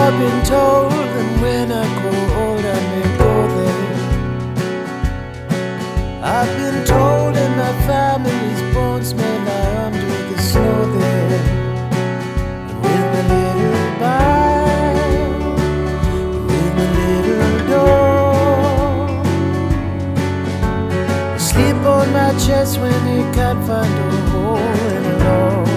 I've been told that when I grow old I may go there. I've been told that my family's bones may lie under the snow there. And with my little bag, with my little dog, I sleep on my chest when he can't find a hole in a log.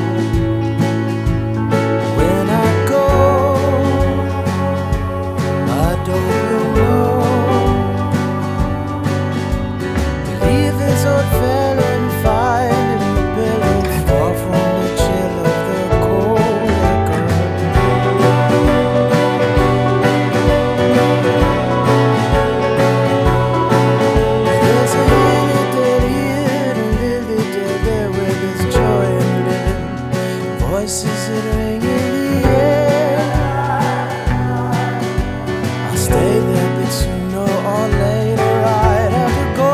Voices that ring in the air. I'll stay there, but sooner or later I'd have to go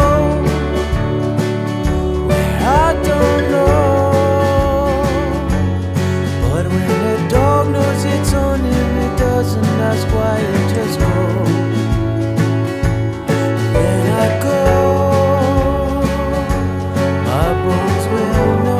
where I don't know. But when the dog knows it's on him, it doesn't ask why, it just goes. When I go, my bones will know.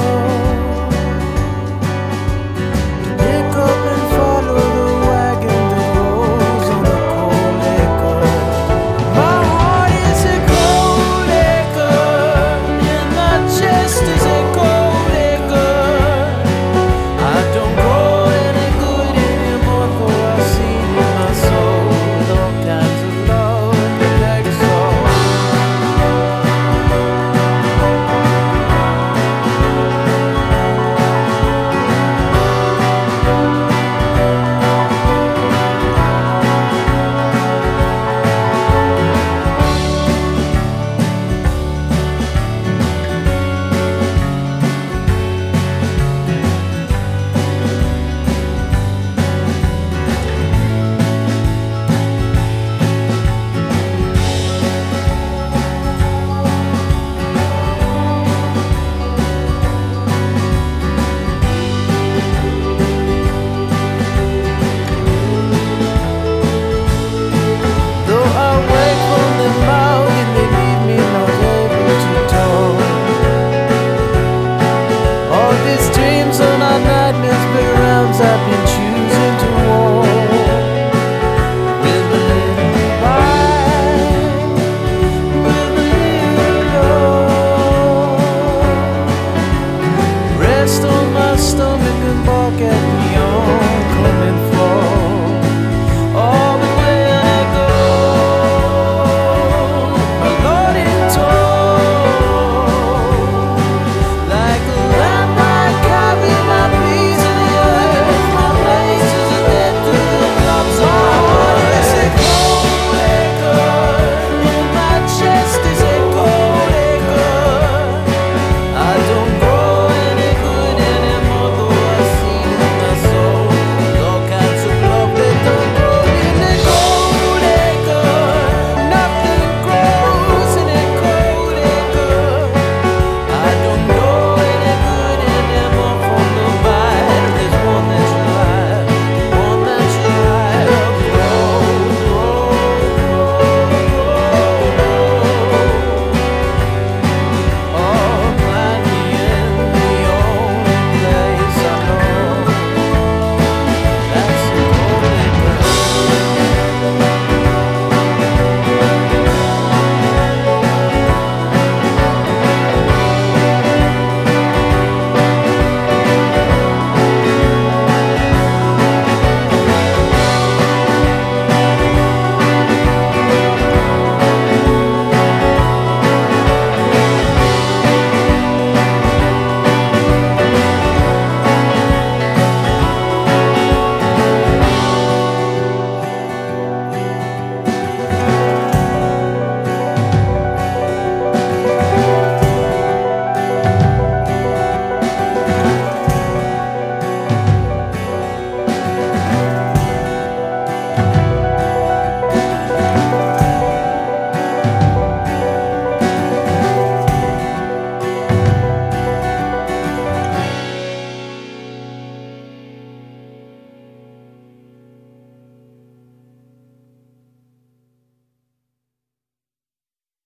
This